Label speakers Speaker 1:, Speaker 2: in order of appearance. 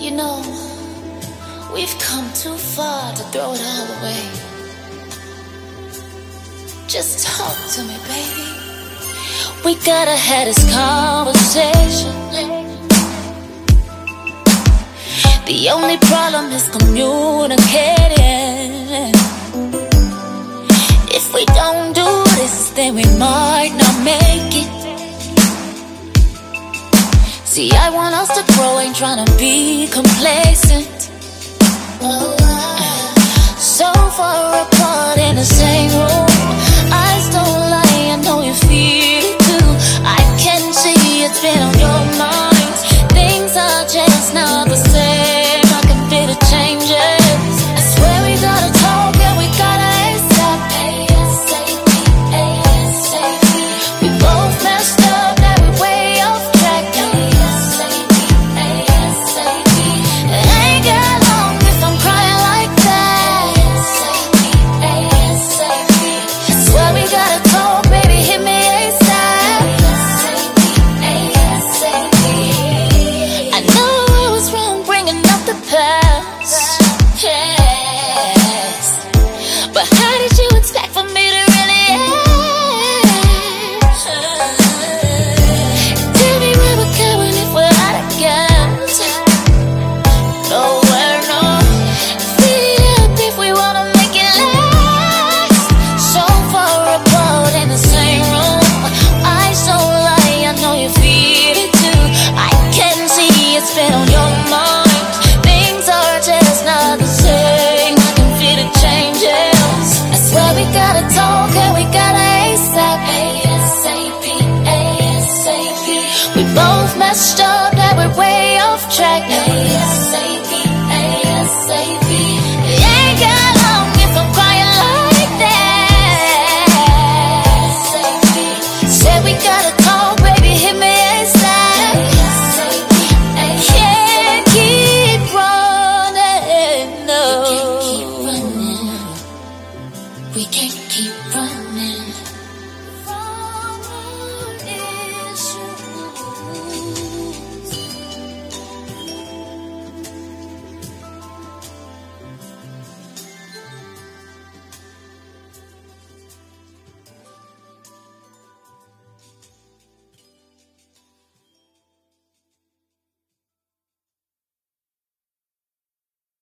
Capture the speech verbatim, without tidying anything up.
Speaker 1: You know, we've come too far to throw it all away. Just talk to me, baby. We gotta have this conversation. The only problem is communicating. If we don't do this, then we might not make it. See, I want us to grow, ain't tryna be complacent. So far apart in the same room, eyes don't lie, I know you feel it too. I can see it's been on your mind. Things are just not the same, I can feel the changes. I swear we gotta talk and we gotta ASAP. ASAP, ASAP. We both messed up, now we're way off track. ASAP, ASAP. It ain't got long if I'm crying like that. ASAP, ASAP. I swear we gotta talk, baby, hit me ASAP. ASAP, ASAP. I know I was wrong bringing up the past, yes, but how did you expect for me to really act? Tell me where we're going if we're out of gas. Nowhere, no. Fill it up if we wanna make it last. So far apart in the same room, eyes don't lie, I know you feel it too. I can see it's been on your mind. Things are just not the same, I can feel the changes. I swear we gotta talk and we gotta ASAP. ASAP, ASAP. We both messed up, now we're way off track. ASAP, ASAP. It ain't got long if I'm crying like that. ASAP. Said we gotta talk.